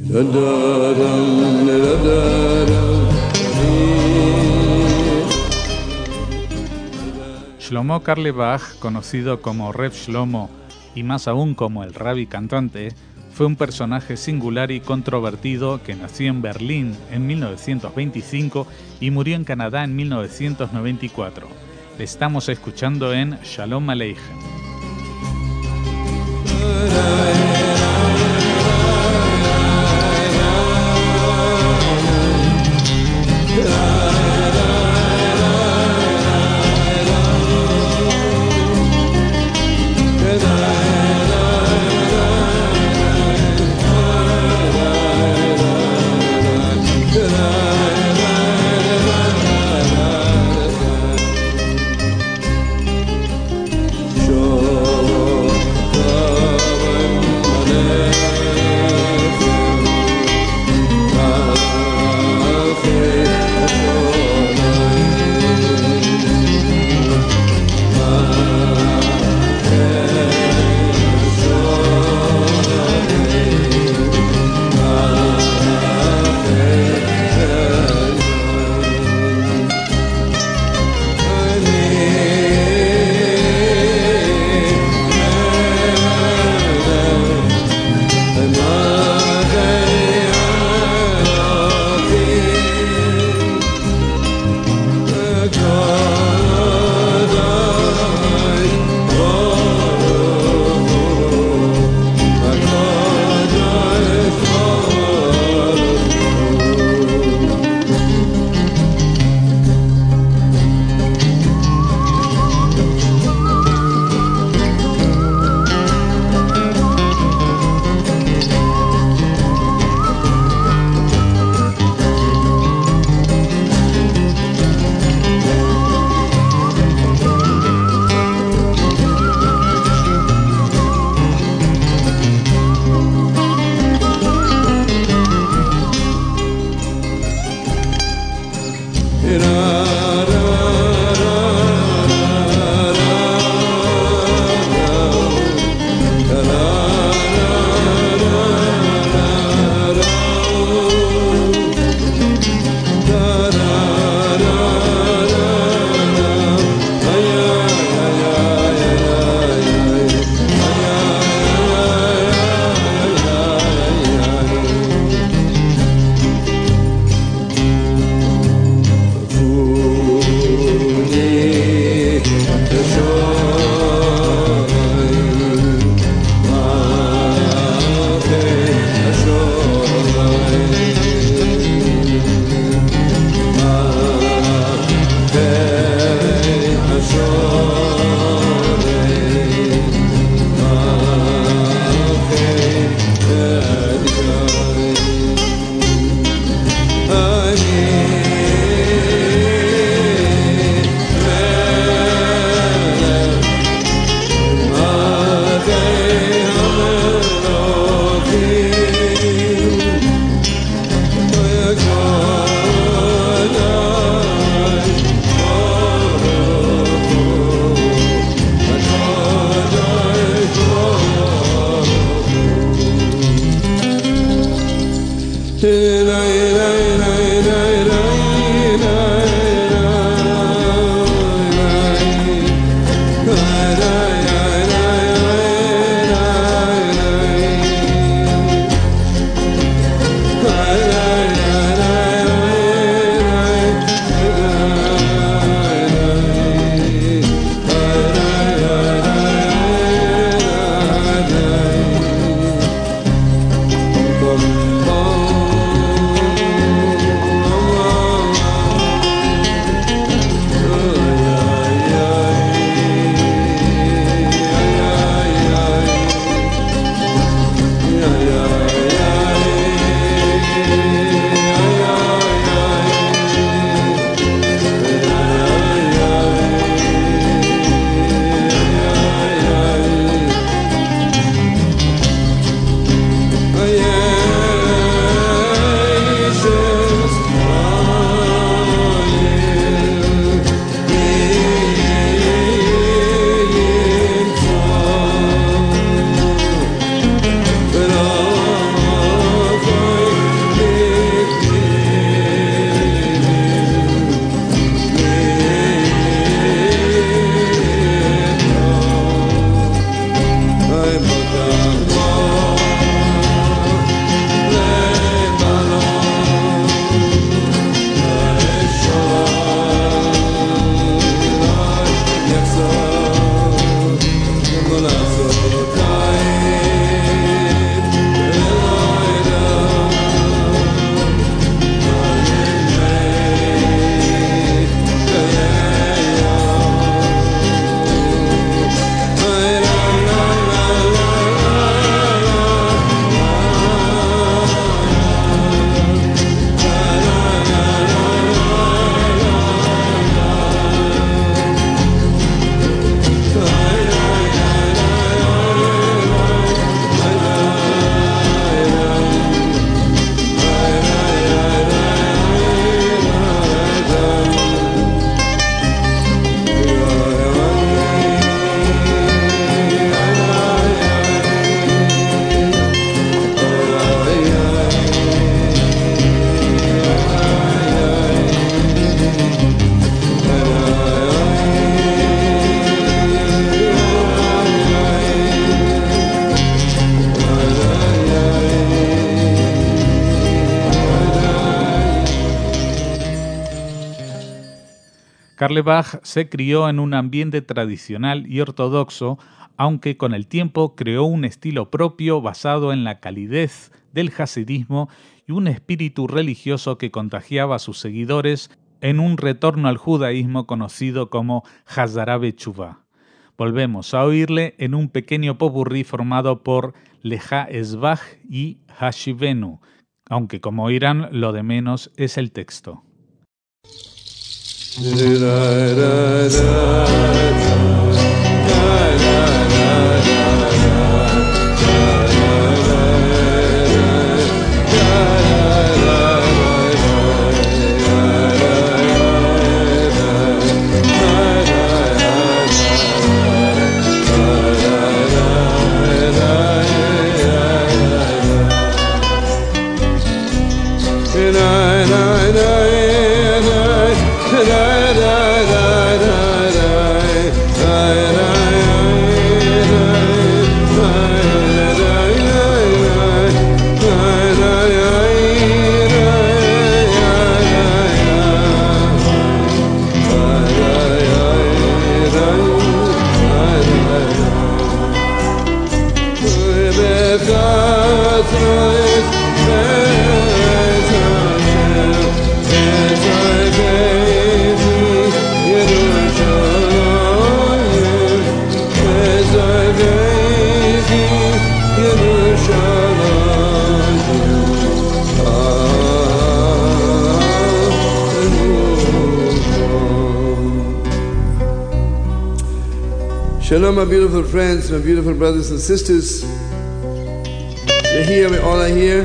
Shlomo Carlebach, conocido como Reb Shlomo y más aún como el Rabbi cantante, fue un personaje singular y controvertido que nació en Berlín en 1925 y murió en Canadá en 1994. Le estamos escuchando en Shalom Aleichem. Carlebach se crió en un ambiente tradicional y ortodoxo, aunque con el tiempo creó un estilo propio basado en la calidez del hasidismo y un espíritu religioso que contagiaba a sus seguidores en un retorno al judaísmo conocido como Hazara Betshuvá. Volvemos a oírle en un pequeño popurrí formado por Leja Esbach y Hashivenu, aunque como oirán lo de menos es el texto. Shalom, my beautiful friends, my beautiful brothers and sisters. We're here, we all are here,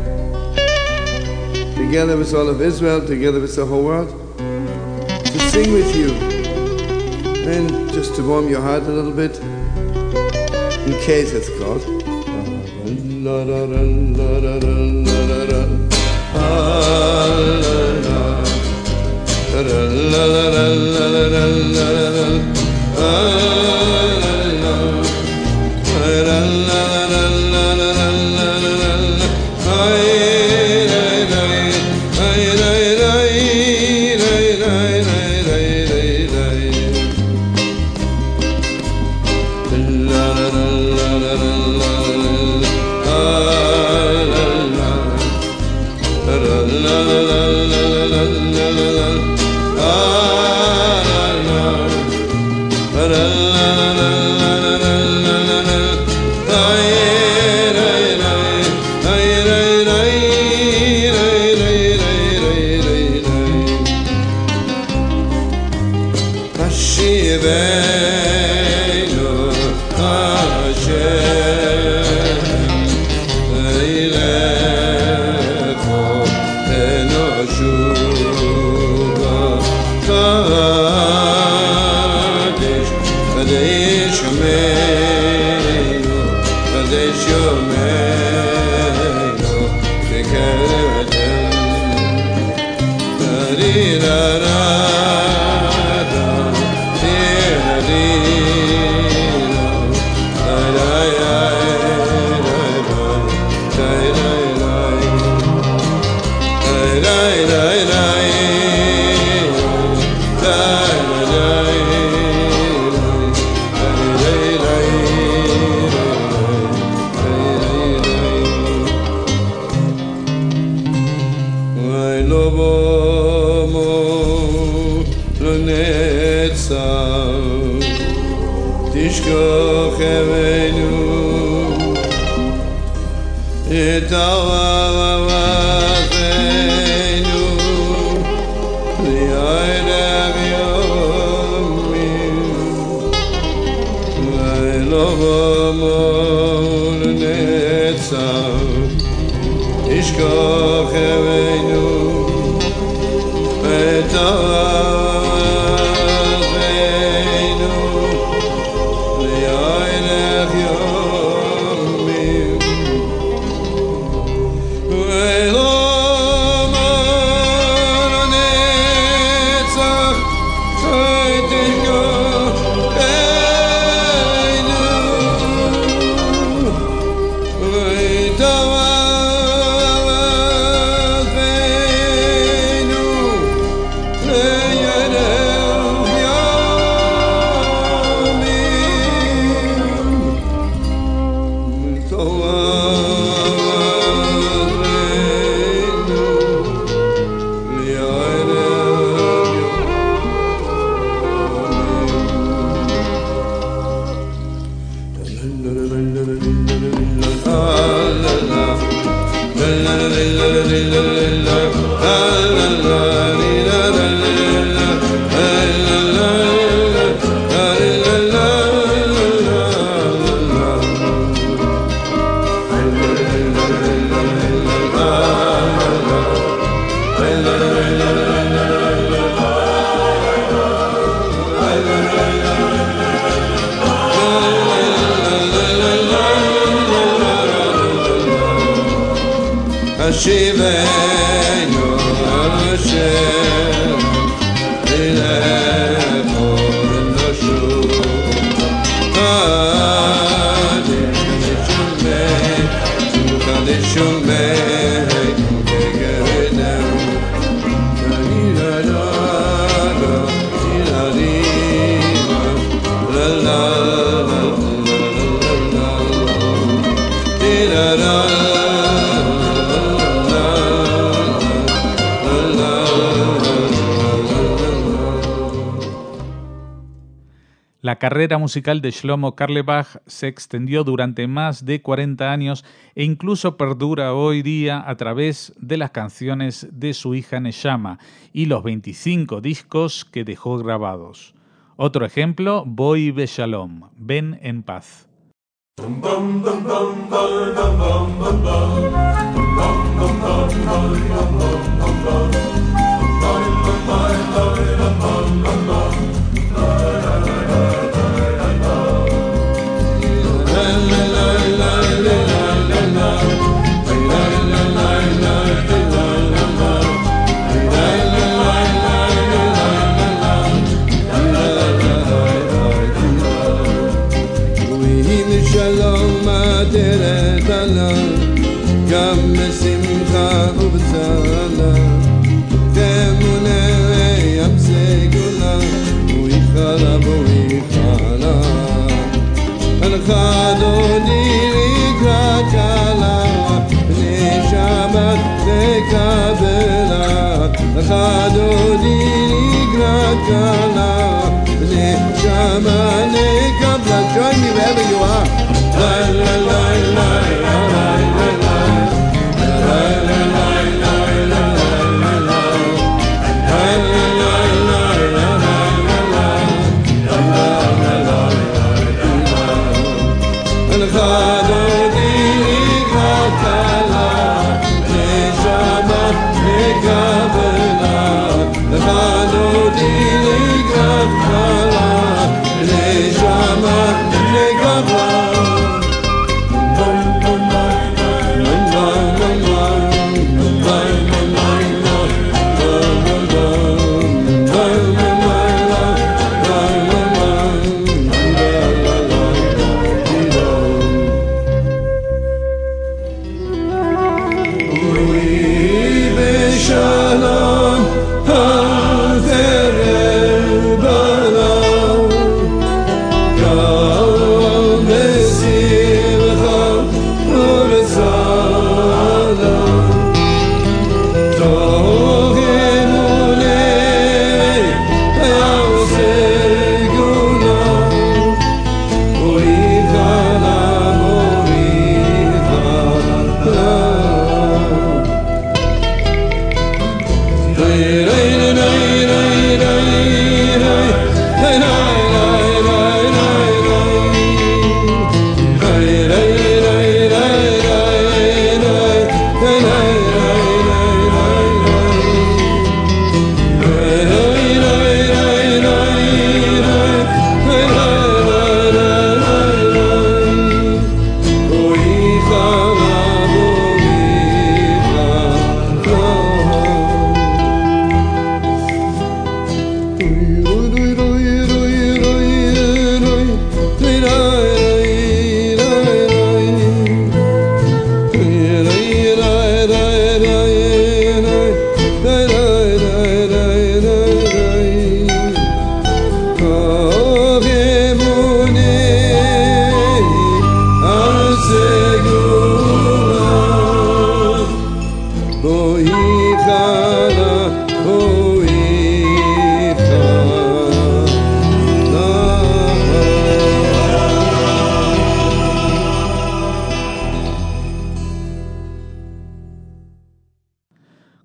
together with all of Israel, together with the whole world, to sing with you, and just to warm your heart a little bit, in case it's called. La carrera musical de Shlomo Carlebach se extendió durante más de 40 años e incluso perdura hoy día a través de las canciones de su hija Neshama y los 25 discos que dejó grabados. Otro ejemplo, Boi Beshalom, Ven en paz. גם בשמחה ובצהלה תמונה ים סגולה ויחלה ויחלה הלכה דודי לקראת קלה בני שבת תקבלה הלכה דודי לקראת קלה בני שבת תקבלה. Join me wherever you are. La la la la la la la.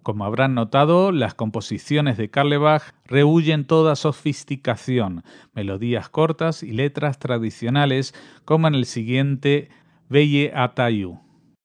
Como habrán notado, las composiciones de Carlebach rehuyen toda sofisticación, melodías cortas y letras tradicionales, como en el siguiente Veye Atayu.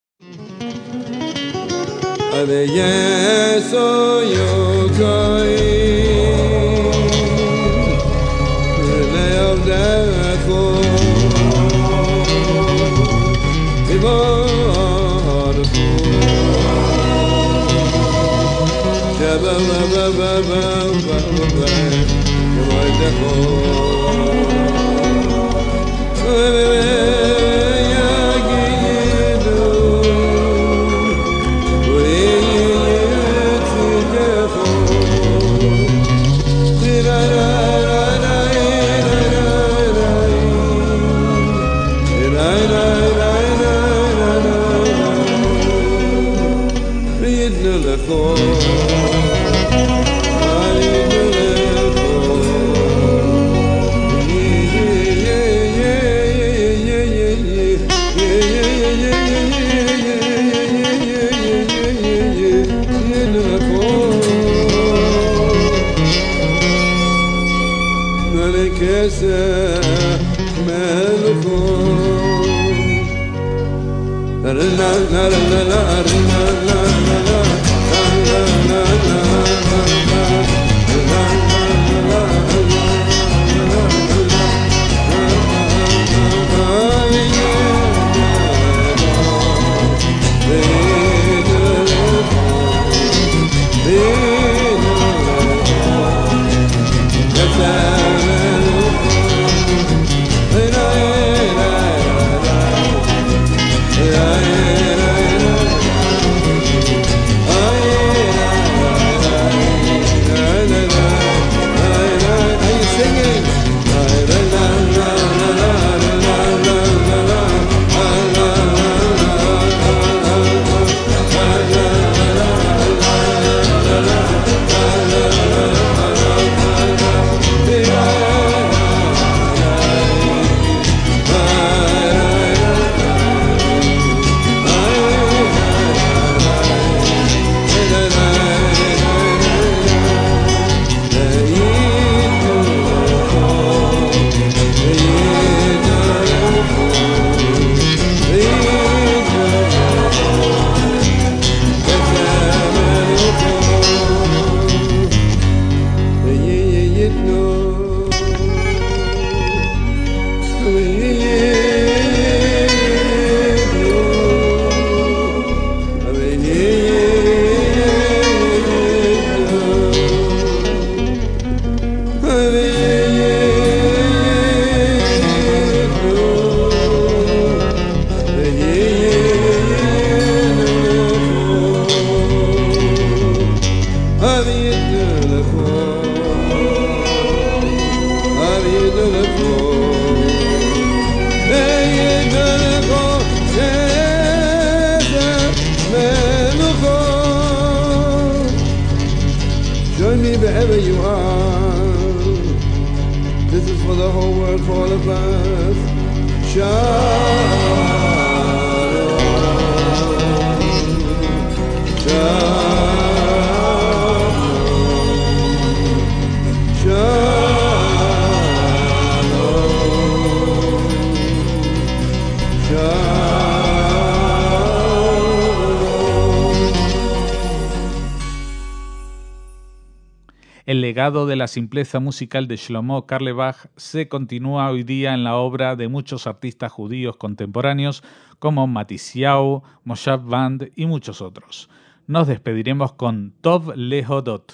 El legado de la simpleza musical de Shlomo Carlebach se continúa hoy día en la obra de muchos artistas judíos contemporáneos como Matisiau, Moshav Band y muchos otros. Nos despediremos con Tov Lehodot.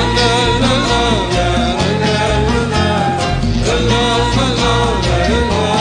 La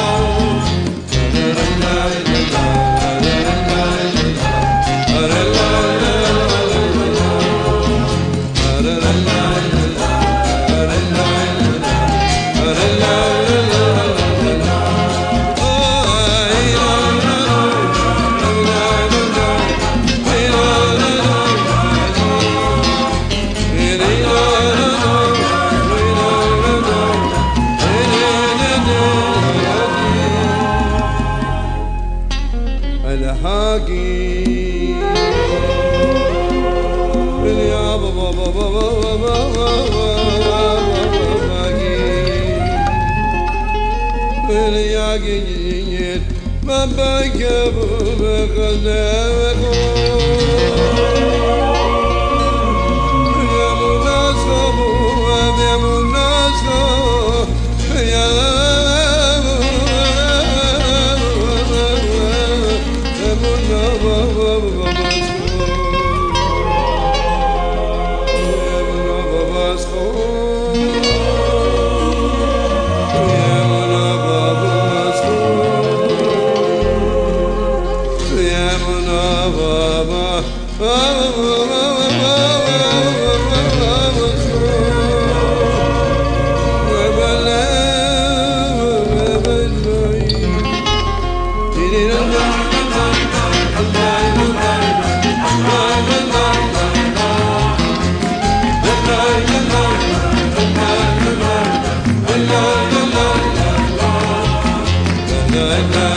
la la